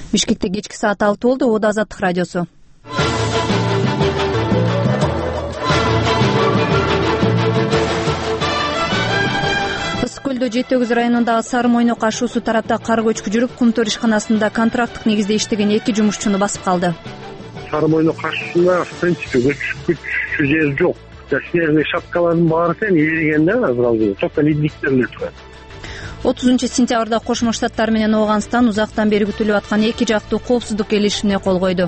Бишкекте кечки саат 6 болду. Ода Азаттык радиосу. Ысык көлдө Жети-Өгүз районундагы Сары Мойнок ашуусу тарапта кар көчкү жүрүп, Кумтөр ишканасында контракттык негизде иштеген 2 жумушчуну басып калды. Сары Мойнок ашуусунда в принципе көчкү жер жок. Снежный шапкалардын баары тең эриген да азыр только ледниктер эле турат. 30-сентябрда Кошмо Штаттар менен Ооганстан узактан бери күтүлүп аткан 2 жактуу коопсуздук келишимине кол койду.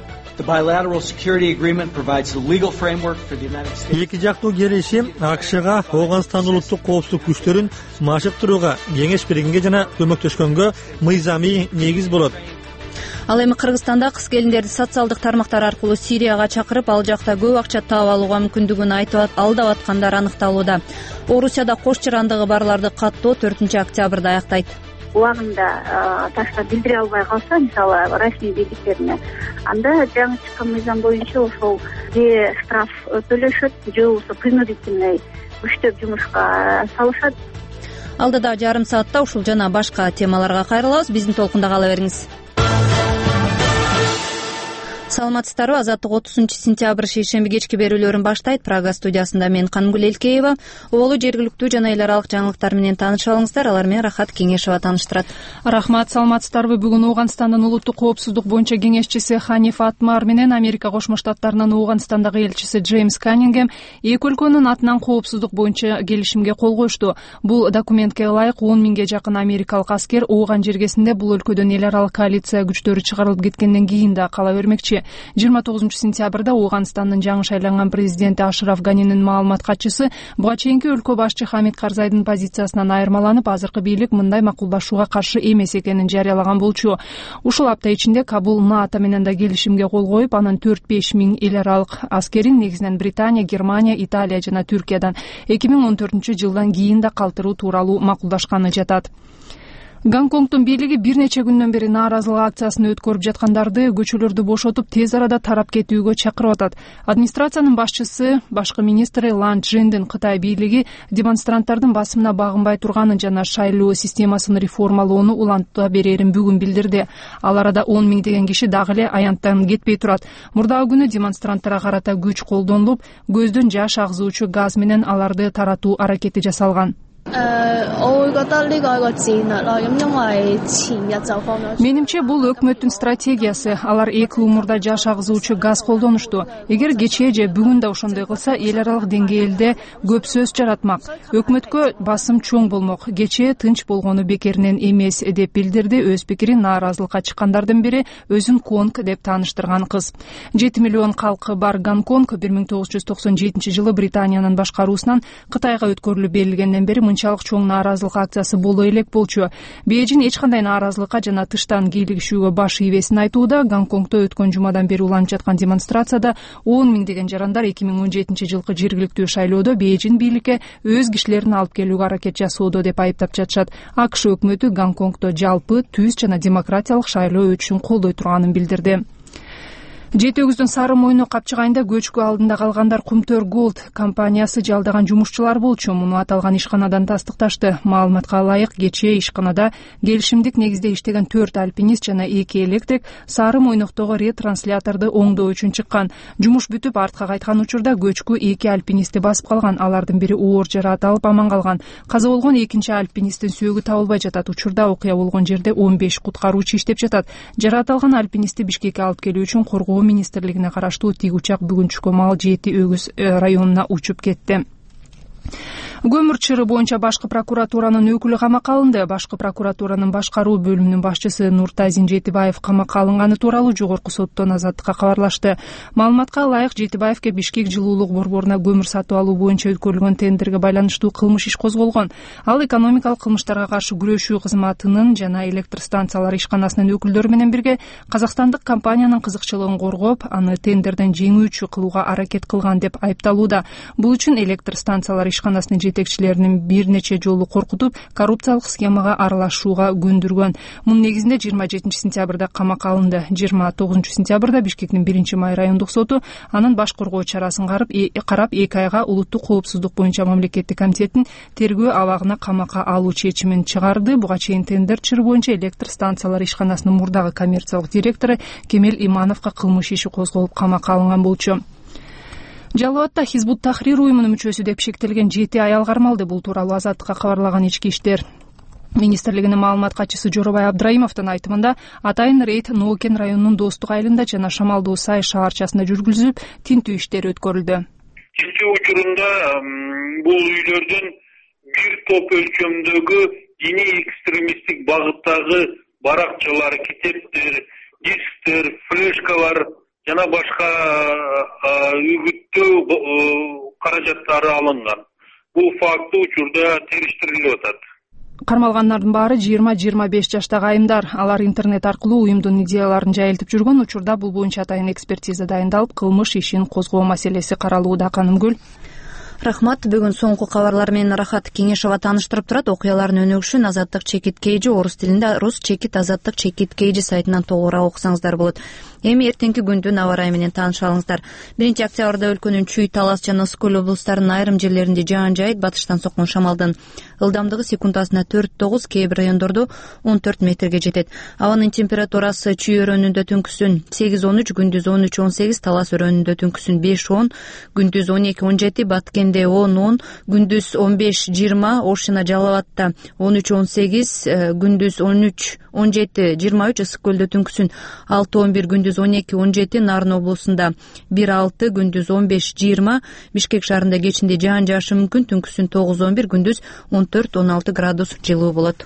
Эки жактуу келишим АКШга Ооганстан улуттук коопсуздук күчтөрүн машыктырууга, кеңеш бергенге жана көмөктөшкөнгө мыйзамий негиз болот. Ал эми Кыргызстанда кыз келиндерди социалдык тармактар аркылуу Сирияга чакырып, ал жакта көп акча таап алууга мүмкүндүгүн алдап аткандар аныкталууда. Орусияда кош жарандыгы барларды каттоо 4-октябрда аяктайт. Убагында таштап билдире албай калса, мисалы расмий бийликтерине, анда жаңы чыккан мыйзам боюнча ошол же штраф төлөшөт, же болбосо принудительный күчтөп жумушка салышат. Алдыда жарым саатта ушул жана башка темаларга кайрылабыз. Биздин толкунда кала бериңиз. Саламатсыздарбы? Азаттык 30-сентябрь шейшемби кечки берүүлөрүн баштайт. Прага студиясында мен Канымгүл Элкеева. Оболу жергиликтүү жана эл аралык жаңылыктар менен тааныша алыңыздар. Алар менен Рахат Кеңешова тааныштырат. Рахмат, саламатсыздарбы? Бүгүн Ооганстандын улуттук коопсуздук боюнча кеңешчиси Ханиф Атмар менен Америка Кошмо Штаттарынын Ооганстандагы элчиси Джеймс Каннингем эки өлкөнүн атынан коопсуздук боюнча келишимге кол коюшту. Бул документке ылайык 10 миңге жакын америкалык аскер Ооган жергесинде бул өлкөдөн эл аралык коалиция күчтөрү чыгарылып кеткенден кийин да кала бермекчи. 29-сентябрда Ооганстандын жаңы шайланган президенти Ашраф Ганинин маалымат катчысы буга чейинки өлкө башчы Хамид Карзайдын позициясынан айырмаланып, азыркы бийлик мындай макулдашууга каршы эмес экенин жарыялаган болчу. Ушул апта ичинде Кабул НАТО менен да келишимге кол коюп, анын 4-5 миң эл аралык аскерин негизинен Британия, Германия, Италия жана Түркиядан 2014-жылдан кийин да калтыруу тууралуу макулдашканы жатат. Гонконгдун бийлиги бир нече күндөн бери нааразылык акциясын өткөрүп жаткандарды көчөлөрдү бошотуп, тез арада тарап кетүүгө чакырып атат. Администрациянын башчысы, башкы министри Лан Чжендин Кытай бийлиги демонстранттардын басымына багынбай турганын жана шайлоо системасын реформалоону уланта берерин бүгүн билдирди. Ал арада 10 миңдеген киши дагы эле аянттан кетпей турат. Мурдагы күнү демонстранттарга карата күч колдонулуп, көздөн жаш агызуучу газ менен аларды таратуу аракети жасалган. Менимче бул өкмөттүн стратегиясы. Алар экил умурда жаш агызуучу газ колдонушту. Эгер кечээ же бүгүн да ошондой кылса, эл аралык деңгээлде көп сөз жаратмак. Өкмөткө басым чоң болмок. Кечээ тынч болгону бекеринен эмес, деп билдирди өз пикирин нааразылыкка чыккандардын бири өзүн Конг деп тааныштырган кыз. 7 миллион калкы бар Гонконг 1997-жылы Британиянын башкаруусунан Кытайга өткөрүлүп берилгенден бери мынчалык чоң нааразылык акциясы боло элек болчу. Бейжин эч кандай нааразылыкка жана тыштан кийлигишүүгө баш ийбесин айтууда. Гонконгдо өткөн жумадан бери уланып жаткан демонстрацияда 10 миңдеген жарандар 2017-жылкы жергиликтүү шайлоодо Бейжин бийликке өз кишилерин алып келүүгө аракет жасоодо деп айыптап жатышат. АКШ өкмөтү Гонконгдо жалпы түз жана демократиялык шайлоо өтүшүн колдой турганын билдирди. Жети-Өгүздүн Сары Мойнок капчыгайында көчкү алдында калгандар Кумтөр Голд компаниясы жалдаган жумушчулар болчу. Муну аталган ишканадан тастыкташты. Маалыматка ылайык, кечээ ишканада келишимдик негизде иштеген 4 альпинист жана 2 электрик Сары Мойноктогу ретрансляторду оңдоо үчүн чыккан. Жумуш бүтүп артка кайткан учурда көчкү 2 альпинистти басып калган. Алардын бири оор жараат алып аман калган. Каза болгон экинчи альпинисттин сөөгү табылбай жатат. Учурда окуя болгон жерде 15 куткаруучу иштеп жатат. Жараат алган альпинистти Бишкекке алып келүү үчүн коргоо министрлигине караштуу тик учак бүгүн түшкө маал Жети-Өгүз районуна учуп кетти. Көмүр чыры боюнча башкы прокуратуранын өкүлү камакка алынды. Башкы прокуратуранын башкаруу бөлүмүнүн башчысы Нуртазин Жетибаев камакка алынганы тууралуу жогорку соттон Азаттыкка кабарлашты. Маалыматка ылайык, Жетибаевке Бишкек жылуулук борборуна көмүр сатып алуу боюнча өткөрүлгөн тендерге байланыштуу кылмыш иш козголгон. Ал экономикалык кылмыштарга каршы күрөшүү кызматынын жана электр станциялар ишканасынын өкүлдөрү менен бирге казакстандык компаниянын кызыкчылыгын коргоп, аны тендерден жеңүүчү кылууга аракет кылган деп айыпталууда. Бул үчүн электр станциялар ишканасынын жетекчилерин бир нече жолу коркутуп, коррупциялык схемага аралашууга көндүргөн. Мунун негизинде 27 сентябрда камакка алынды. 29 сентябрда Бишкектин 1-Май райондук соту анын баш коргоо чарасын карап 2 айга улуттук коопсуздук боюнча мамлекеттик комитеттин тергөө абагына камакка алуу чечимин чыгарды. Буга чейин тендер чыры боюнча электр станциялары ишканасынын мурдагы коммерциялык директору Кемел Имановго кылмыш иши козголуп камакка алынган болчу. Жалал Абадта Хизбут Тахрир уюмунун мүчөсү деп шектелген 7 аял кармалды. Бул тууралуу Азаттыкка кабарлаган ички иштер министрлигинин маалымат катчысы Жоробай Абдрайымовдун айтымында, атайын рейд Ноокен районунун Достук айылында жана Шамалдуу Сай шаарчасында жүргүзүлүп, тинтүү иштери өткөрүлдү. Тинтүү учурунда бул үйлөрдөн бир топ өлчөмдөгү диний экстремисттик багыттагы баракчалар, китептер, дисктер, флешкалар жана башка үгүттөө каражаттары алынган. Бул факты учурда териштирилип атат. Кармалгандардын баары 20-25 жаштагы айымдар. Алар интернет аркылуу уюмдун идеяларын жайылтып жүргөн учурда бул боюнча атайын экспертиза дайындалып, кылмыш ишин козгоо маселеси каралууда. Канымгүл. Рахмат. Бүгүн соңку кабарлар менен Рахат Кеңешова тааныштырып турат. Окуялардын өнүгүшүн Азаттык чекит кейжи орус тилинде рус чекит азаттык чекит кейжи сайтынан толугураак окусаңыздар болот. Эми эртеңки күндүн аба ырайы менен тааныша алыңыздар. 1-октябрда өлкөнүн Чүй, Талас жана Ыскөл облустарынын айрым жерлеринде жаан жайыт, батыштан соккон шамалдын ылдамдыгы секундасына 4-9, кээ бир райондордо 14 метрге жетет. Абанын температурасы Чүй өрөөнүндө түнкүсүн 8-13, күндүз 13-18, Талас өрөөнүндө түнкүсүн 5-10, күндүз 12-17, Баткенде 10-10, күндүз 15-20, Ош жана Жалал Абадта 13-18, күндүз 13-17-23, Ыскөлдө түнкүсүн 6-11, күндүз 12-17, Нарын облусунда 1-6, күндүз 15-20, Бишкек шаарында кечинде жаан жаашы мүмкүн, түнкүсүн 9-11, күндүз 14-16 градус жылуу болот.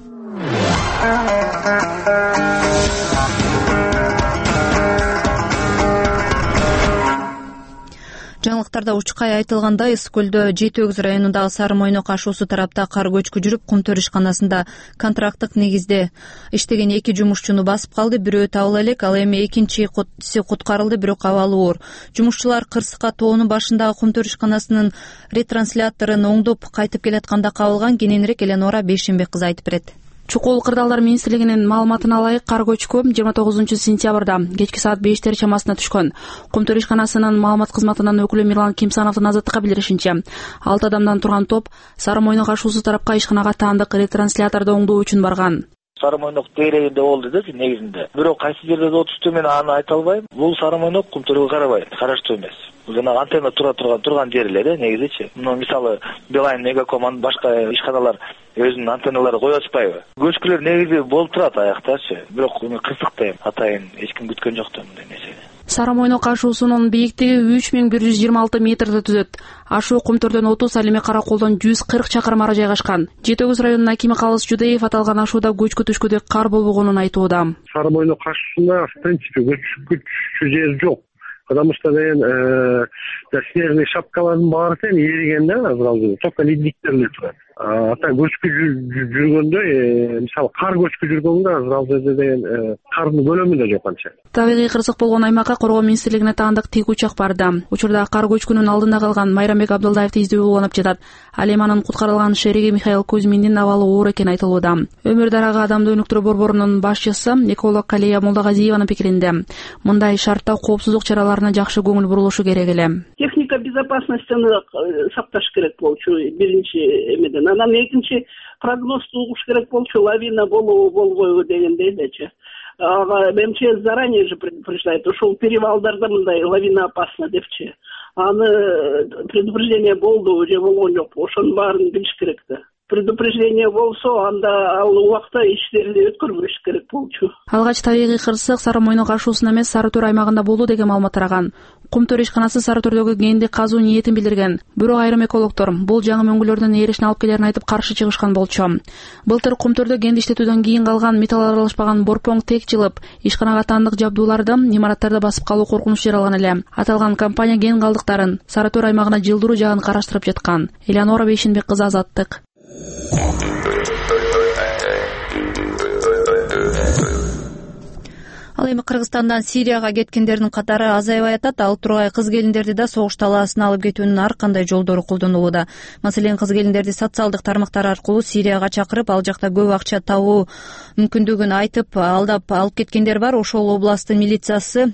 Жаңылыктарда учкай айтылгандай, Ыскөлдө Жети Өгүз районундагы Сары Мойнок ашуусу тарапта кар көчкү жүрүп, Кумтөр ишканасында контракттык негизде иштеген 2 жумушчуну басып калды. Бирөө табыла элек, ал эми экинчиси куткарылды, бирок абалы оор. Жумушчулар Кырсыкка тоонун башындагы Кумтөр ишканасынын ретрансляторун оңдоп кайтып келатканда кабылган. Кененирээк Эленора Бейшембек кызы айтып берет. Чукул кырдаалдар министрлигинин маалыматына ылайык, кар көчкү 29 сентябрда кечки саат 5 чамасына түшкөн. Кумтөр ишканасынын маалымат кызматынын өкүлү Мирлан Кимсановдун Азаттыкка билдиришинче, 6 адамдан турган топ Сары Мойнок ашуусу тарапка ишканага таандык ретрансляторду оңдоо үчүн барган. Сары Мойнок дээрегинде болду депчи негизинде. Бирок кайсы жерде отушту мен аны айта албайм. Бул Сары Мойнок Кумтөргө карабайт, караштуу эмес. Жана антенна турган жер эле негизичи. Мисалы Билайн, Мегаком, башка ишканалар өзүнүн антенналары кое атпайбы? Көчкүлөр негизи болуп турат аяктачы. Бирок Кырсыкта атайын эч ким күткөн жок да мындай нерсени. Сары Мойнок ашуусунун бийиктиги 3126 метрди түзөт. Ашуу Кумтөрдөн 30, ал эми Караколдон 140 чакырым ары жайгашкан. Жети Өгүз районунун акими Калыс Жудеев аталган ашууда көчкү түшкүдө кар болбогонун айтууда. Сары Мойнок ашуусунда в принципе көчкү жер жок. Потому что снежный шапкалардын баары тең эриген да, азыр только ледниктер эле турат. Ата көчкү жүргөндө, мисалы кар көчкү жүргөндө азыр деген кардын көлөмү да жок анча. Табигый кырсык болгон аймакка Коргоо министрлигине таандык тик учак барды. Учурда кар көчкүнүн алдында калган Майрамбек Абдылдаевди издөө уланып жатат. Ал эми анын куткарылган шериги Михаил Кузьминдин абалы оор экени айтылууда. Өмүр дарагы адамды өнүктүрүү борборунун башчысы эколог Калия Молдагазиеванын пикиринде, мындай шартта коопсуздук чараларына жакшы көңүл бурулушу керек эле. Техника безопасностун сакташ керек болчу биринчи эмеден. Анан экинчи прогнозду угуш керек болчу, лавина болобу болбойбу дегендей элечи. МЧС заранее же предупреждает, ушул перевалдарда мындай лавина опасна депчи. Аны предупреждение болду же болгон жок, ошонун баарын билиш керек да. Предупреждение болсо, анда ал убакта иштерди өткөрбөш керек болчу. Алгач табигый кырсык Сары Мойнок ашуусунда эмес, Сары Төр аймагында болду деген маалымат тараган. Кумтөр ишканасы Сары Төрдөгү кенди казуу ниетин билдирген. Бирок айрым экологдор бул жаңы мөңгүлөрдүн эришин алып келерин айтып каршы чыгышкан болчу. Былтыр Кумтөрдө кенди иштетүүдөн кийин калган металл аралашпаган борпоң тек жылып, ишканага таандык жабдууларды, имараттарды басып калуу коркунучу жаралган эле. Аталган компания кен калдыктарын Сары Төр аймагына жылдыруу жагын караштырып жаткан. Эленора Бейшембек кызы, Азаттык. Ал эми Кыргызстандан Сирияга кеткендердин катары азайбай атат. Ал тургай кыз келиндерди да согуш талаасына алып кетүүнүн ар кандай жолдору колдонулууда. Маселен, кыз келиндерди социалдык тармактар аркылуу Сирияга чакырып, ал жакта көп акча табуу мүмкүндүгүн айтып, алдап алып кеткендер бар. Ошол областтык милициясы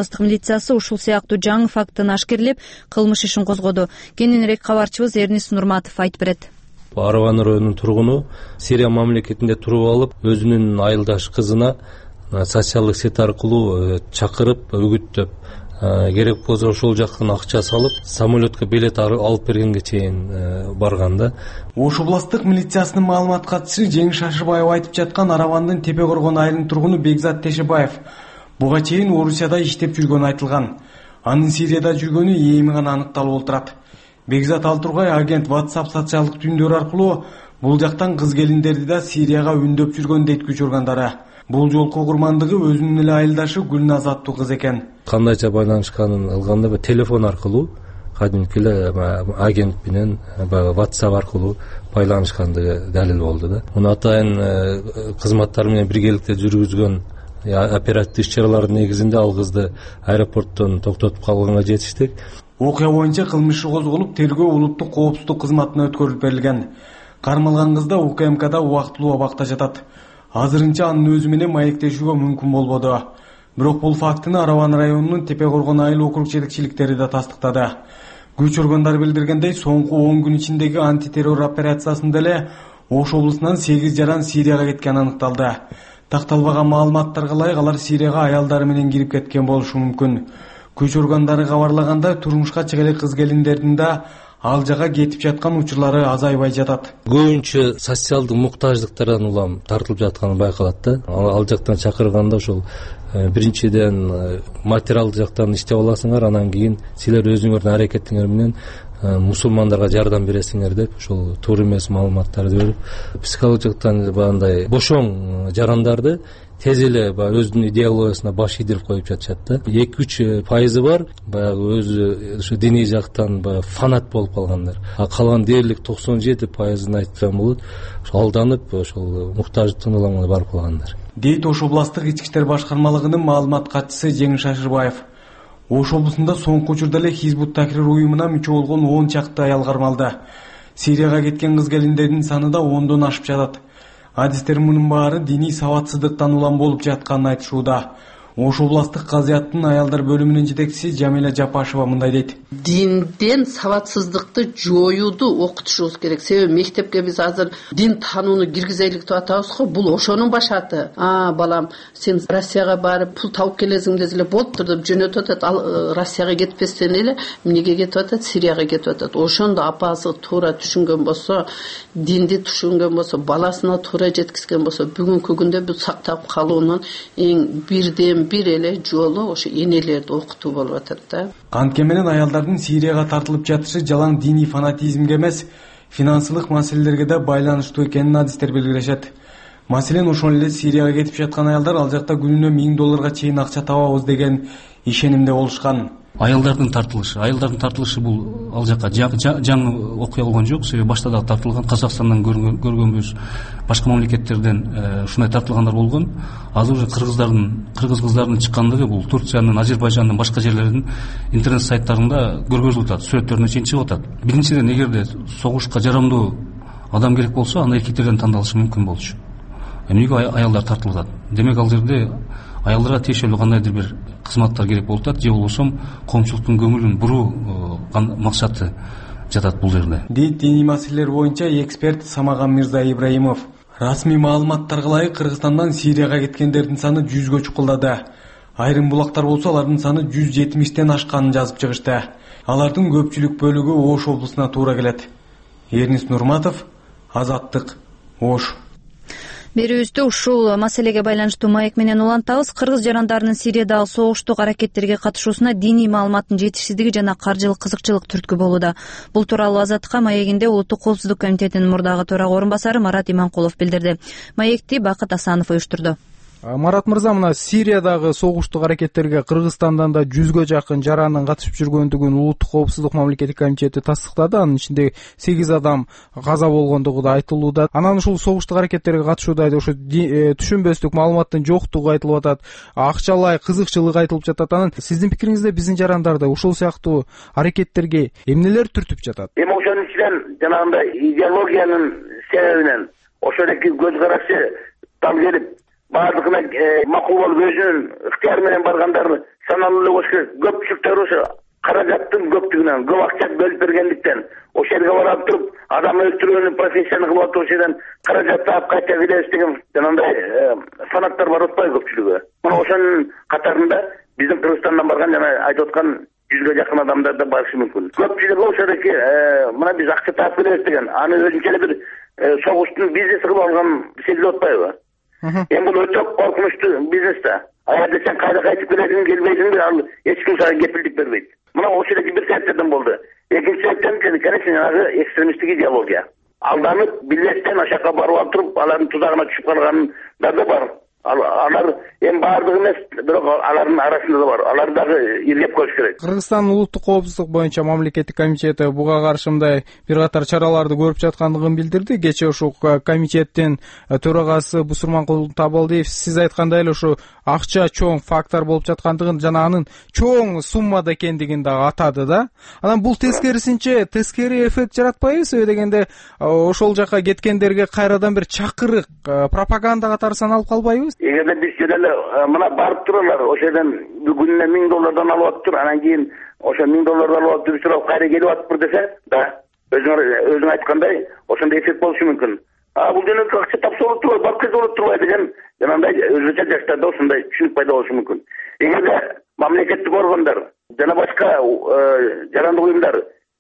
ушул сыяктуу жаңы фактыны ашкерлеп, кылмыш ишин козгоду. Кененирээк кабарчыбыз Эрнис Нурматов айтып берет. Араван районунун тургуну Сирия мамлекетинде туруп алып, өзүнүн айылдаш кызына социалдык сет аркылуу чакырып, үгүттөп, керек болсо ошол жактан акча салып, самолетко билет алып бергенге чейин барган да. Ош областтык милициясынын маалымат катчысы Жеңиш Ашырбаев айтып жаткан Аравандын Тепе Коргон айылынын тургуну Бекзат Тешебаев буга чейин Орусияда иштеп жүргөнү айтылган. Анын Сирияда жүргөнү эми гана аныкталып отурат. Бекзат ал тургай агент WhatsApp социалдык түйүндөрү аркылуу бул жактан кыз келиндерди да Сирияга үндөп жүргөн дейт күч органдары. Бул жолку курмандыгы өзүнүн эле айылдашы Гүлназ аттуу кыз экен. Кандайча байланышканын ылганда телефон аркылуу, кадимки эле агент менен WhatsApp аркылуу байланышкандыгы далил болду да. Муну атайын кызматтар менен биргеликте жүргүзгөн оперативдик иш-чаралардын негизинде ал кызды аэропорттон токтотуп калганга жетиштик. Окуя боюнча кылмыш иши козголуп, тергөө улуттук коопсуздук кызматына өткөрүлүп берилген. Кармалган кыз да УКМКда убактылуу абакта жатат. Азырынча анын өзү менен маектешүүгө мүмкүн болбоду. Бирок бул фактыны Араван районунун Тепе Коргон айыл округ жетекчиликтери да тастыктады. Күч органдары билдиргендей, соңку 10 күн ичиндеги антитеррор операциясында эле Ош облусунан 8 жаран Сирияга кеткени аныкталды. Такталбаган маалыматтарга ылайык алар Сирияга аялдары менен кирип кеткен болушу мүмкүн. Күч органдары кабарлаганда турмушка чыга элек кыз келиндердин да ал жака кетип жаткан учурлары азайбай жатат. Көбүнчө социалдык муктаждыктардан улам тартылып жатканы байкалат да. Ал жактан чакырганда ошол биринчиден материалдык жактан иштеп аласыңар, анан кийин силер өзүңөрдүн аракетиңер менен мусулмандарга жардам бересиңер деп ошол туура эмес маалыматтарды берип, психологик жактан бандай бошоң жарандарды тез эле өзүнүн идеологиясына баш ийдирип коюп жатышат да. 2-3% бар баягы өзү ошо диний жактан фанат болуп калгандар. А калган дээрлик 97%-ын айткан болот. Алданып ошол муктаждыктын уламына барып калгандар. Дейт Ош областтык ички иштер башкармалыгынын маалымат катчысы Жеңиш Ашырбаев. Ош облусунда соңку учурда эле Хизбут Тахрир уюмуна мүчө болгон 10 чакты аял кармалды. Сирияга кеткен кыз келиндердин саны да 10дон ашып жатат. Адистер мунун баары диний сабатсыздыктан улам болуп жатканын айтышууда. Ош областтык казыяттын аялдар бөлүмүнүн жетекчиси Жамиля Жапашева мындай дейт. Динден сабатсыздыкты жоюуду окутушубуз керек. Себеби мектепке биз азыр дин таанууну киргизелик деп атабыз го, бул ошонун башаты. Балам, сен Россияга барып пул тауып келесиң десе эле болуптур деп жөнөтүп атат. Ал Россияга кетпестен эле эмнеге кетип атат? Сирияга кетип атат. Ошондо апасы туура түшүнгөн болсо, динди түшүнгөн болсо, баласына туура жеткизген болсо, бүгүнкү күндө бул сактап калуунун эң бирден бир эле жолу ошо энелерди окутуу болуп атат да. Кантке менен аялдардын Сирияга тартылып жатышы жалаң диний фанатизмге эмес, финансылык маселелерге да байланыштуу экенин адистер белгилешет. Маселен, ошол эле Сирияга кетип жаткан аялдар ал жакта күнүнө $1000 чейин акча табабыз деген ишенимде болушкан. Аялдардын тартылышы бул ал жака жаңы окуя болгон жок. Себеби башта да тартылган, Казакстандан көргөнбүз, башка мамлекеттерден ушундай тартылгандар болгон. Азыр уже кыргыз кыздардын чыккандыгы бул Турциянын, Азербайжандын башка жерлеринин интернет сайттарында көргөзүлүп атат, сүрөттөрүнө чейин чыгып атат. Биринчиден, эгерде согушка жарамдуу адам керек болсо, анда эркектерден тандалышы мүмкүн болчу. Эмнеге аялдар тартылып атат? Демек ал жерде аялдарга тиешелүү кандайдыр бир кызматтар керек болуп атат, же болбосо коомчулуктун көңүлүн буруу максаты жатат бул жерде. Дейт диний маселелер боюнча эксперт Самаган Мирза Ибраимов. Расмий маалыматтарга ылайык Кыргызстандан Сирияга кеткендердин саны 100гө чукулдады. Айрым булактар болсо алардын саны 170тен ашканын жазып чыгышты. Алардын көпчүлүк бөлүгү Ош облусуна туура келет. Эрнис Нурматов, Азаттык, Ош. Берүүбүздү ушул маселеге байланыштуу маек менен улантабыз. Кыргыз жарандарынын Сириядагы согуштук аракеттерге катышуусуна диний маалыматтын жетишсиздиги жана каржылык кызыкчылык түрткү болууда. Бул тууралуу Азаттыкка маегинде Улуттук коопсуздук комитетинин мурдагы төрага орун басары Марат Иманкулов билдирди. Маекти Бакыт Асанов уюштурду. Марат мырза, мына Сириядагы согуштук аракеттерге Кыргызстандан да 100гө жакын жаранын катышып жүргөндүгүн Улуттук коопсуздук мамлекеттик комитети тастыктады. Анын ичинде 8 адам каза болгондугу да айтылууда. Анан ушул согуштук аракеттерге катышууда ошо түшүнбөстүк маалыматтын жоктугу айтылып атат, акчалай кызыкчылык айтылып жатат. Анан сиздин пикириңизде биздин жарандарды ушул сыяктуу аракеттерге эмнелер түртүп жатат? Эми ошонун ичинен жанагындай идеологиянын себебинен ошодоки көз карашы дал келип баардыгына макул болуп өзүнүн ыктыяры менен баргандар саналуу эле болуш керек. Көпчүлүктөр ошо каражаттын көптүгүнөн, көп акча бөлүп бергендиктен ошол жерге барып туруп адам өлтүрүүнү профессияны кылып атып ошол жерден каражат таап кайта келебиз деген жанагындай фанаттар бар атпайбы көпчүлүгү. Мына ошонун катарында биздин Кыргызстандан барган жана айтып аткан 100гө жакын адамдар да барышы мүмкүн. Көпчүлүгү ошодоки мына биз акча таап келебиз деген аны өзүнчө эле бир согуштун бизнеси кылып алган сезилип атпайбы? Эми бул өтө коркунучтуу бизнес да. Аярда сен кайда кайтып келесиң, келбейсиңби, ал эч ким сага кепилдик бербейт. Мына ошол бир себептерден болду. Экинчи себептен конечно жанагы экстремисттик идеология. Алданып, билбестен ашакка барып алып туруп, алардын тузагына түшүп калгандар да бар. Алар эми баардыгы эмес, бирок алардын арасында да бар. Алар дагы иргеп көрүш керек. Кыргызстан улуттук коопсуздук боюнча мамлекеттик комитети буга каршы мындай бир катар чараларды көрүп жаткандыгын билдирди. Кечээ ушул комитеттин төрагасы Бусурманкул Табалдиев сиз айткандай эле ушу акча чоң фактор болуп жаткандыгын жана анын чоң суммада экендигин дагы атады да. Анан бул тескерисинче тескери эффект жаратпайбы? Себеби дегенде ошол жака кеткендерге кайрадан бир чакырык пропаганда катары саналып калбайбы? Эгерде биз эле мына барып туралар, ошол жерден күнүнө $1000 алып атыптыр, анан кийин ошо $1000 алып атып жүрүп кайра келип атыптыр десе, да, өзүң айткандай, ошондой эффект болушу мүмкүн. Бул жөнөкөй акча тапса болуп турбайбы, бак кезде болуп турбайбы деген жанагындай өзгөчө жаштарда ошондой түшүнүк пайда болушу мүмкүн. Эгерде мамлекеттик органдар жана башка жарандык уюмдар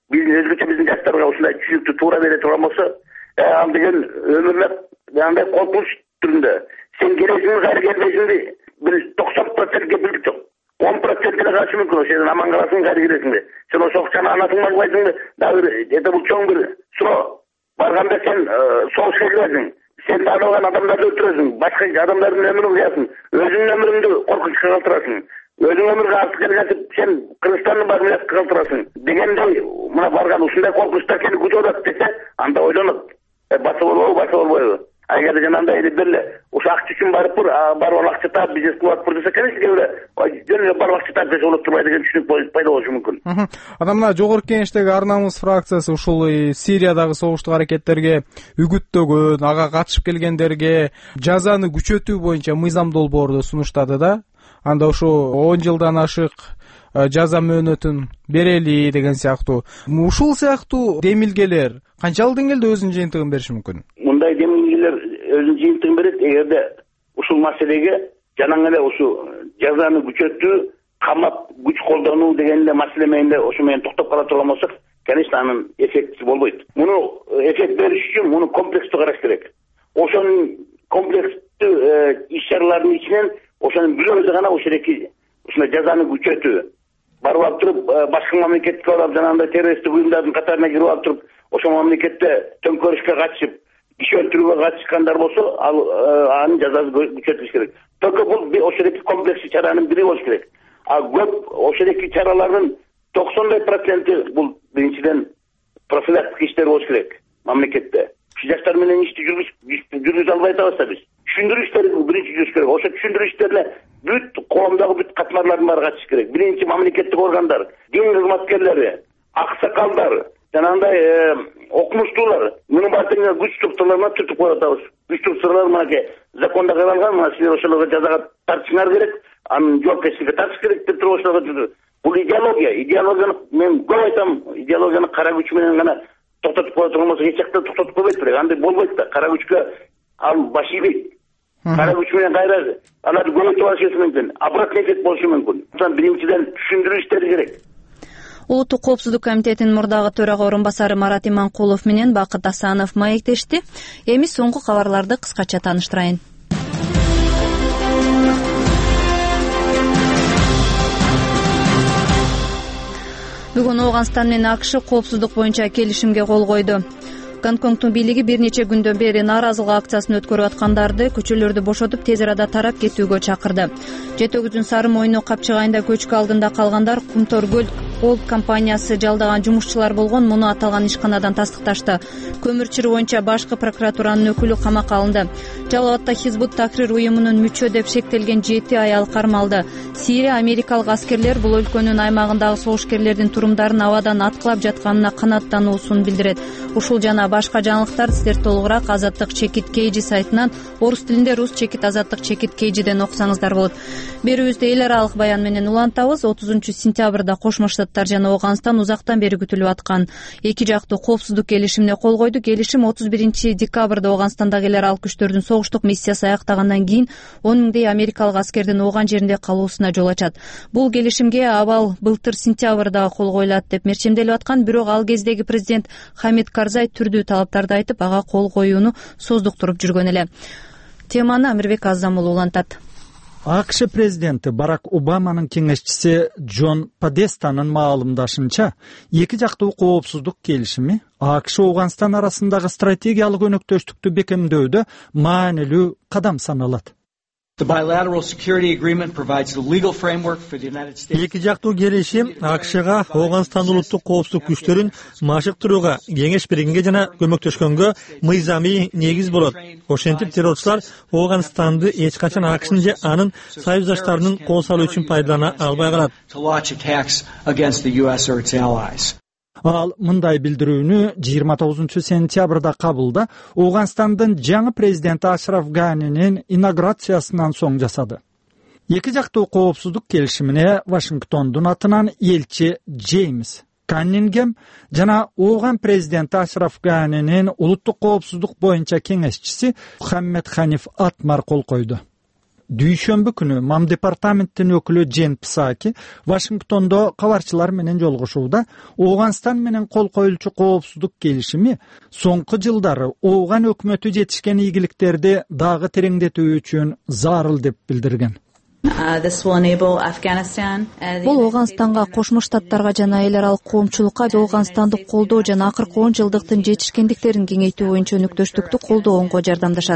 биздин жаштарга ушундай түшүнүктү туура бере турган болсо, ал деген өмүрлөп жанагындай коркунуч түрүндө сен келесиңби, кайра келбейсиңби, бир 90% кепилдик жок. 10% эле калышы мүмкүн, ошол жерден аман каласың, кайра келесиңби. Сен ошол акчаны анасың албайсыңбы? Дагы бул чоң бир суроо. Барганда сен согушка киресиң, сен тааныбаган адамдарды өлтүрөсүң, башка адамдардын өмүрүн кыясың, өзүңдүн өмүрүңдү коркунучка калтырасың, өзүң өмүргө артык келгенсип сен Кыргызстандын баарын уятка калтырасың дегендей, мына барган ушундай коркунучтар келип күтүп атат десе, анда ойлонот. Баса болобу, баса болбойбу? Эгерде жанагындай эле бир эле ошо акча үчүн барыптыр, барып акча таап бизнес кылып атыптыр десе, конечно, жөн эле барып акча таап келсе болуп турбайбы деген түшүнүк пайда болушу мүмкүн. Анан мына жогорку кеңештеги Ар намус фракциясы ушул Сириядагы согуштук аракеттерге үгүттөгөн, ага катышып келгендерге жазаны күчөтүү боюнча мыйзам долбоорду сунуштады да. Анда ушу 10 жылдан ашык жаза мөөнөтүн берели деген сыяктуу. Ушул сыяктуу демилгелер канчалык деңгээлде өзүнүн жыйынтыгын бериши мүмкүн? Мындай демилгелер өзүнүн жыйынтыгын берет эгерде ушул маселеге жанаң эле ушу жазаны күчөтүү, камап күч колдонуу деген эле маселе менен ошо менен токтоп кала турган болсок, конечно, анын эффекти болбойт. Муну эффект бериш үчүн муну комплекстүү караш керек. Ошонун комплекстүү иш-чаралардын ичинен ошонун бирөөсү гана ошондой жазаны күчөтүү. Барып алып туруп башка мамлекетке барып жанагындай террористтик уюмдардын катарына кирип алып туруп ошол мамлекетте төңкөрүшкө катышып, киши өлтүрүүгө катышкандар болсо, анын жазасы күчөтүлүш керек. Только бул ошондой комплекстүү чаранын бири болуш керек. Көп ошондой чаралардын 90% бул биринчиден профилактик иштер болуш керек мамлекетте. Ушу жаштар менен ишти жүргүзө албай атабыз да биз. Түшүндүрүү иштери биринчи жүрүш керек. Ошо түшүндүрүү иштерине бүт коомдогу бүт катмарлардын баары катыш керек. Биринчи мамлекеттик органдар, дин кызматкерлери, аксакалдар, жанагындай окумуштуулар, мунун баардыгына күч структураларына түртүп коюп атабыз. Күч структуралар мынакей закондо каралган, мына силер ошолорго жазага тартышыңар керек, анын жоопкерчиликке тартыш керек деп туруп ошолорго. Бул идеологияны мен көп айтам, идеологияны кара күч менен гана токтотуп кое турган болсо, эч жакта токтотуп койбойт бирок, андай болбойт да. Кара күчкө ал баш ийбейт. Кара күч менен кайра аларды көбөйтүп алышы мүмкүн. Обратный эффект болушу мүмкүн. Ошон биринчиден түшүндүрүү иштери керек. Улуттук коопсуздук комитетинин мурдагы төрага орун басары Марат Иманкулов менен Бакыт Асанов маектешти. Эми соңку кабарларды кыскача тааныштырайын. Бүгүн Ооганстан менен АКШ коопсуздук боюнча келишимге кол койду. Гонконгдун бийлиги бир нече күндөн бери нааразылык акциясын өткөрүп аткандарды көчөлөрдү бошотуп тез арада тарап кетүүгө чакырды. Жети-Өгүздүн Сары Мойну капчыгайында көчкү алдында калгандар Кумторкөл Олд компаниясы жалдаган жумушчулар болгон. Муну аталган ишканадан тастыкташты. Көмүр чыры боюнча башкы прокуратуранын өкүлү камакка алынды. Жалал абадда Хизбут Тахрир уюмунун мүчө деп шектелген 7 аял кармалды. Сирия америкалык аскерлер бул өлкөнүн аймагындагы согушкерлердин турумдарын абадан аткылап жатканына канааттануусун билдирет. Ушул жана башка жаңылыктар силер толугураак Азаттык Чекит Кейжи сайтынан, орус тилинде Рус Чекит Азаттык Чекит Кейжиден окусаңыздар болот. Берүүбүздө эл аралык баян менен улантабыз. 30-сентябрда Кошмо Штаттар жана Ооганстан узактан бери күтүлүп аткан эки жактуу коопсуздук келишимине кол койду. Келишим 31-декабрда Ооганстандагы эл аралык күчтөрдүн согуштук миссиясы аяктагандан кийин 10 миңдей америкалык аскердин Ооган жеринде калуусуна жол ачат. Бул келишимге абал былтыр сентябрда кол коюлат деп мерчемделип аткан, бирок ал кездеги президент Хамид Карзай түрдүү талаптарды айтып, ага кол коюуну создуктуруп жүргөн эле. Теманы Амирбек Азам уулу улантат. АКШ президенти Барак Обаманын кеңешчиси Джон Падестанын маалымдашынча, эки жактуу коопсуздук келишими АКШ Ооганстан арасындагы стратегиялык өнөктөштүктү бекемдөөдө маанилүү кадам саналат. Эки жактуу келишим АКШга Ооганстандын улуттук коопсуздук күчтөрүн машыктырууга, кеңеш бергенге жана көмөктөшкөнгө мыйзамий негиз болот. Ошентип террорчулар Ооганстанды эч качан АКШнын же анын союздаштарынын кол салуу үчүн пайдалана албай калат. Ал мындай билдирүүнү 29-сентябрда Кабулда Ооганстандын жаңы президенти Ашраф Ганинин инаугурациясынан соң жасады. Эки жактуу коопсуздук келишимине Вашингтондун атынан элчи Джеймс Каннингем жана Ооган президенти Ашраф Ганинин улуттук коопсуздук боюнча кеңешчиси Мухаммед Ханиф Атмар кол койду. Дүйшөмбү күнү МАМ департаменттин өкүлү Джен Псаки Вашингтондо кабарчылар менен жолугушууда Ооганстан менен кол коюлчу коопсуздук келишими соңку жылдары Ооган өкмөтү жетишкен ийгиликтерди дагы тереңдетүү үчүн зарыл деп билдирген. Бул Ооганстанга, Кошмо Штаттарга жана эл аралык коомчулукка Ооганстанды колдоо жана акыркы 10 жылдыктын жетишкендиктерин кеңейтүү боюнча өнөктөштүктү колдоого жардамдашат.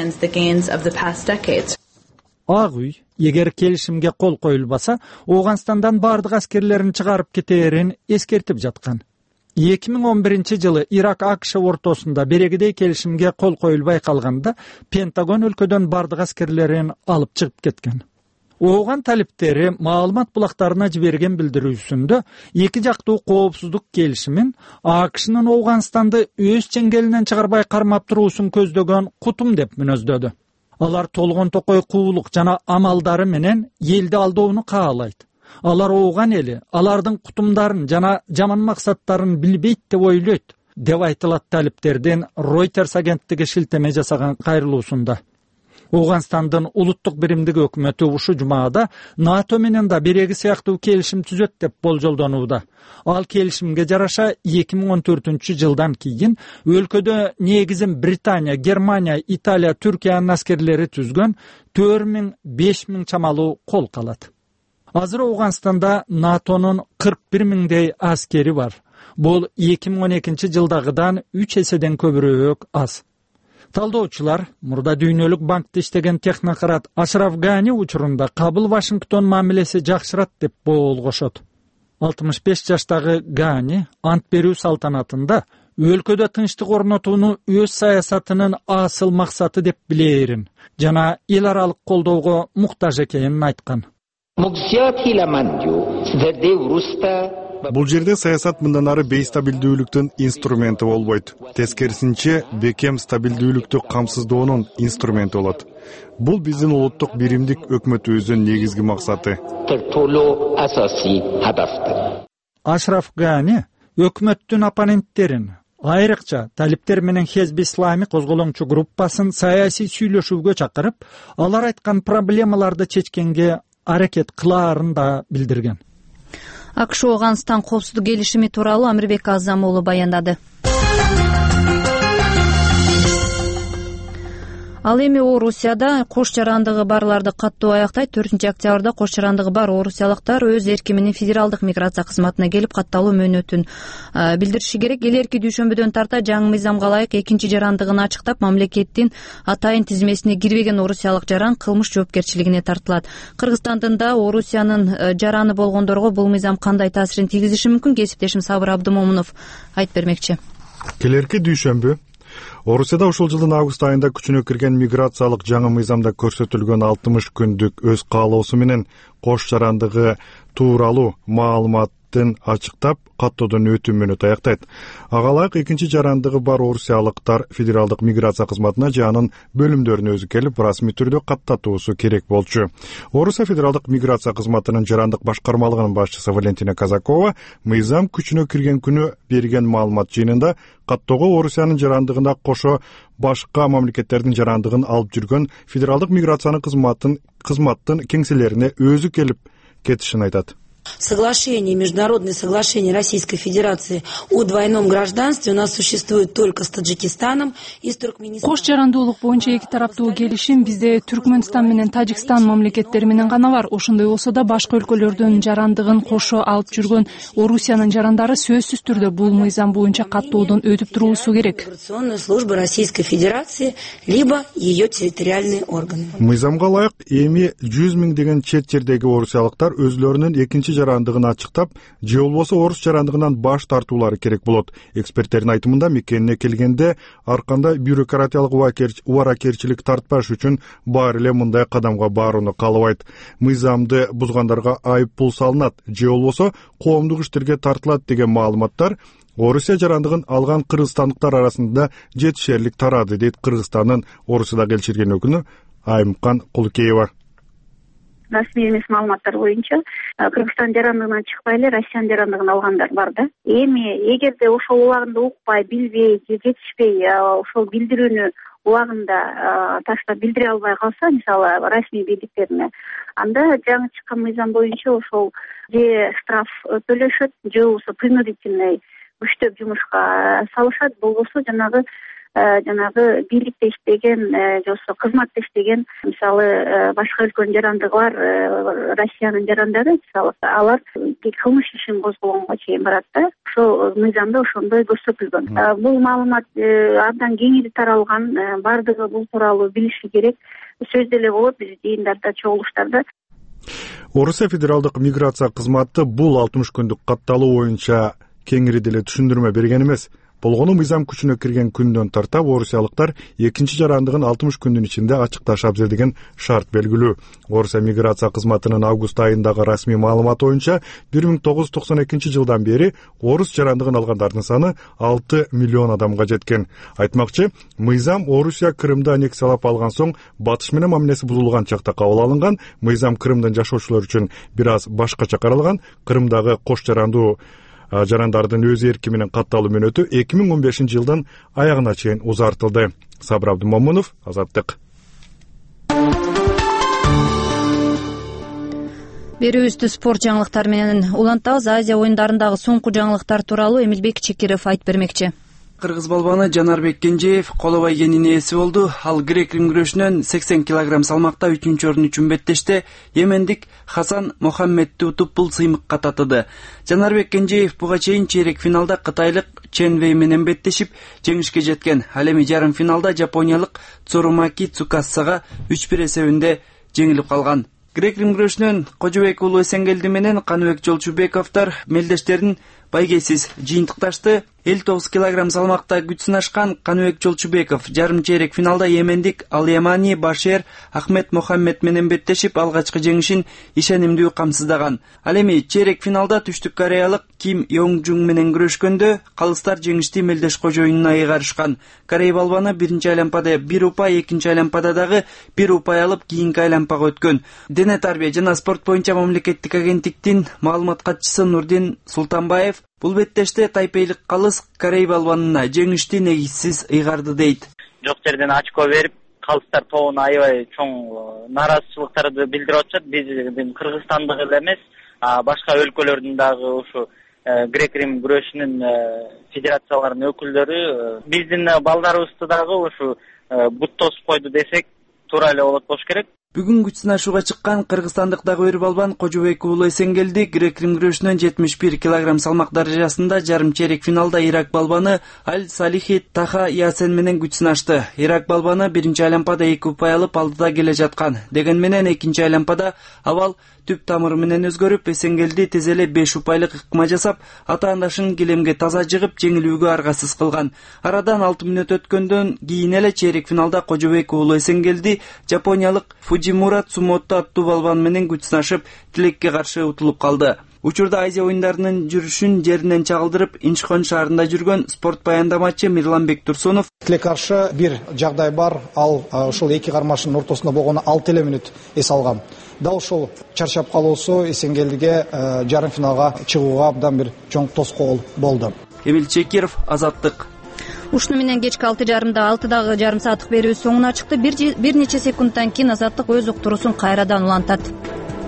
Ак үй эгер келишимге кол коюлбаса, Ооганстандан бардык аскерлерин чыгарып кетээрин эскертип жаткан. 2011-жылы Ирак АКШ ортосунда берегидей келишимге кол коюлбай калганда, Пентагон өлкөдөн бардык аскерлерин алып чыгып кеткен. Ооган талиптери маалымат булактарына жиберген билдирүүсүндө эки жактуу коопсуздук келишимин АКШнын Ооганстанды өз чеңгелинен чыгарбай кармап туруусун көздөгөн кутум деп мүнөздөдү. Алар толгон токой куулук жана амалдары менен элди алдоону каалайт. Алар Ооган эли алардын кутумдарын жана жаман максаттарын билбейт деп ойлойт, деп айтылат талиптердин Reuters агенттиги шилтеме жасаган кайрылуусунда. Ооганстандын улуттук биримдик өкмөтү ушу жумаада НАТО менен да биреги сыяктуу келишим түзөт деп болжолдонууда. Ал келишимге жараша 2014-жылдан кийин өлкөдө негизин Британия, Германия, Италия, Түркиянын аскерлери түзгөн 4000-5000 чамалуу кол калат. Азыр Ооганстанда НАТОнун 41 миңдей аскери бар. Бул 2012-жылдагыдан 3 эседен көбүрөөк аз. Талдоочулар мурда Дүйнөлүк банкта иштеген технократ Ашраф Гани учурунда Кабыл Вашингтон мамилеси жакшырат деп болгошот. 65 жаштагы Гани ант берүү салтанатында өлкөдө тынчтык орнотууну өз саясатынын асыл максаты деп билээрин жана эл аралык колдоого муктаж экенин айткан. Бул жерде саясат мындан ары бейстабилдүүлүктүн инструменти болбойт. Тескерисинче, бекем стабилдүүлүктү камсыздоонун инструменти болот. Бул биздин улуттук биримдик өкмөтүбүздүн негизги максаты. Ашраф Гани өкмөттүн оппоненттерин, айрыкча талиптер менен Хезби Ислами козголоңчу группасын саясий сүйлөшүүгө чакырып, алар айткан проблемаларды чечкенге аракет кылаарын да билдирген. АКШ Ооганстан коопсуздук келишими тууралуу Амирбек Азам уулу баяндады. Ал эми Орусияда кош жарандыгы барларды каттоо аяктайт. 4-октябрда кош жарандыгы бар орусиялыктар өз эрки менен федералдык миграция кызматына келип катталуу мөөнөтүн билдириши керек. Келерки дүйшөмбүдөн тарта жаңы мыйзамга ылайык экинчи жарандыгын ачыктап, мамлекеттин атайын тизмесине кирбеген орусиялык жаран кылмыш жоопкерчилигине тартылат. Кыргызстандын да Орусиянын жараны болгондорго бул мыйзам кандай таасирин тийгизиши мүмкүн? Кесиптешим Сабыр Абдымомунов айтып бермекчи. Келерки дүйшөмбү Орусияда ушул жылдын август айында күчүнө кирген миграциялык жаңы мыйзамда көрсөтүлгөн 60 күндүк өз каалоосу менен кош жарандыгы тууралуу маалыматын ачыктап каттоодон өтүү мөөнөтү аяктайт. Ага ылайык экинчи жарандыгы бар орусиялыктар федералдык миграция кызматына же анын бөлүмдөрүнө өзү келип расмий түрдө каттатуусу керек болчу. Орусия федералдык миграция кызматынын жарандык башкармалыгынын башчысы Валентина Казакова мыйзам күчүнө кирген күнү берген маалымат жыйынында каттоого Орусиянын жарандыгына кошо башка мамлекеттердин жарандыгын алып жүргөн федералдык миграциянын кызматтын кеңселерине өзү келип кетишин айтат. Соглашение, международное соглашение Российской Федерации о двойном гражданстве у нас существует только с Таджикистаном и с Туркменистаном. Кош жарандуулук боюнча эки тараптуу келишим бизде Түркмөнстан менен Тажикстан мамлекеттери менен гана бар. Ошондой болсо да башка өлкөлөрдөн жарандыгын кошо алып жүргөн Орусиянын жарандары сөзсүз түрдө бул мыйзам боюнча каттоодон өтүп туруусу керек. Миграционная служба Российской Федерации либо ее территориальные органы. Мыйзамга ылайык эми 100 000 деген чет жердеги орусиялыктар өзлөрүнүн экинчи жарандыгын ачыктап, же болбосо орус жарандыгынан баш тартуулары керек болот. Эксперттердин айтымында мекенине келгенде ар кандай бюрократиялык убаракерчилик тартпаш үчүн баары эле мындай кадамга барууну каалабайт. Мыйзамды бузгандарга айып пул салынат, же болбосо коомдук иштерге тартылат деген маалыматтар Орусия жарандыгын алган кыргызстандыктар арасында жетишерлик тарады, дейт Кыргызстандын Орусияда келиширген өкүлү Айымкан Кулукеева. Расмий эмес маалыматтар боюнча Кыргызстан жарандыгынан чыкпай эле Россиянын жарандыгын алгандар бар да. Эми эгерде ошол убагында укпай, билбей, жетишпей ошол билдирүүнү убагында таштап билдире албай калса, мисалы расмий бийликтерине, анда жаңы чыккан мыйзам боюнча ошол же штраф төлөшөт, же болбосо принудительный күчтөп жумушка салышат, болбосо жанагы бийликте иштеген, же болбосо кызматта иштеген, мисалы башка өлкөнүн жарандыгы бар Россиянын жарандары, мисалы алар кылмыш ишин козгогонго чейин барат да. Ошол мыйзамда ошондой көрсөтүлгөн. Бул маалымат абдан кеңири таралган, бардыгы бул тууралуу билиши керек. Сөздөр эле болот биз жыйындарда, чогулуштарда. Орусия федералдык миграция кызматы бул 60 күндүк катталуу боюнча кеңири деле түшүндүрмө берген эмес. Болгону мыйзам күчүнө кирген күндөн тарта орусиялыктар экинчи жарандыгын 60 күндүн ичинде ачыкташ абзел деген шарт белгилүү. Орусия миграция кызматынын август айындагы расмий маалыматы боюнча 1992 жылдан бери орус жарандыгын алгандардын саны 6 миллион адамга жеткен. Айтмакчы, мыйзам Орусия Крымды аннексиялап алган соң батыш менен мамилеси бузулган чакта кабыл алынган. Мыйзам Крымдын жашоочулары үчүн бир аз башкача каралган. Крымдагы кош жарандуу жарандардын өз эрки менен катталуу мөөнөтү 2015 жылдын аягына чейин узартылды. Сабыр Абдымомунов, Азаттык. Берүүбүздү спорт жаңылыктары менен улантабыз. Азия оюндарындагы соңку жаңылыктар тууралуу Эмилбек Чекиров айтып бермекчи. Кыргыз балбаны Жанарбек Кенжеев коло байгенин ээси болду. Ал грек-рим күрөшүнөн 80 кг салмакта 3-орун үчүн беттеште йемендик Хасан Мохаммедти утуп бул сыймыкка татыды. Жанарбек Кенжеев буга чейин чейрек финалда кытайлык Чен Вэй менен беттешип жеңишке жеткен. Ал эми жарым финалда жапониялык Цурумаки Цукасага 3-1 эсебинде жеңилип калган. Грек-рим күрөшүнөн Кожобек уулу Эсенгелди менен Каныбек Жолчубековдор мелдештерин байгесиз жыйынтыкташты. 59 кг салмакта күч сынашкан Каныбек Жолчубеков жарым чейрек финалда йемендик Ал-Ямани Башер Ахмед Мохаммед менен беттешип алгачкы жеңишин ишенимдүү камсыздаган. Ал эми чейрек финалда Түштүк Кореялык Ким Йонgjung менен күрөшкөндө калыстар жеңишти мелдеш кожоюнуна ыйгарышкан. Корей балбаны биринчи айланпада 1 упай, экинчи айланпада дагы 1 упай алып кийинки айланпага өткөн. Дене тарбия жана спорт боюнча мамлекеттик агенттиктин маалымат катчысы Нурдин Султанбаев бул беттеште тайпейлик калыс Корей балбанына жеңишти негизсиз ыйгарды дейт. Жок жерден очко берип, калыстар тобуна аябай чоң нааразычылыктарды билдирип атышат. Биздин Кыргызстандык эле эмес, башка өлкөлөрдүн дагы ушу грек-рим күрөшүнүн федерацияларынын өкүлдөрү биздин балдарыбызды дагы ушу бут тосуп койду десек туура эле болот болуш керек. Бүгүн күч сынашууга чыккан кыргызстандык дагы бир балбан Кожобек уулу Эсенгелди грек-рим күрөшүнөн 71 килограмм салмак даражасында жарым чейрек финалда Ирак балбаны Аль Салихи Таха Ясен менен күч сынашты. Ирак балбаны биринчи айланпада 2 упай алып алдыда келе жаткан. Деген менен экинчи айланпада абал түп тамыры менен өзгөрүп, Эсенгелди тез эле 5 упайлык ыкма жасап, атаандашын килемге таза жыгып, жеңилүүгө аргасыз кылган. Арадан 6 мүнөт өткөндөн кийин эле чейрек финалда Кожобек уулу Эсенгелди жапониялык Фуджимура Цумото аттуу балбан менен күч сынашып, тилекке каршы утулуп калды. Учурда Азия оюндарынын жүрүшүн жеринен чагылдырып, Инчхон шаарында жүргөн спорт баяндамачы Мирланбек Турсунов: Тилекке каршы бир жагдай бар, ал ушул эки кармашынын ортосунда болгону 6 эле мүнөт эс алгам. Дал ушул чарчап калуусу Эсенгелдиге жарым финалга чыгууга абдан бир чоң тоскоол болду. Эмил Чекиров, Азаттык. Ушуну менен кечки 6:30 6-дагы жарым сааттык берүү соңуна чыкты. Бир нече секундтан кийин Азаттык өз уктуруусун кайрадан улантат.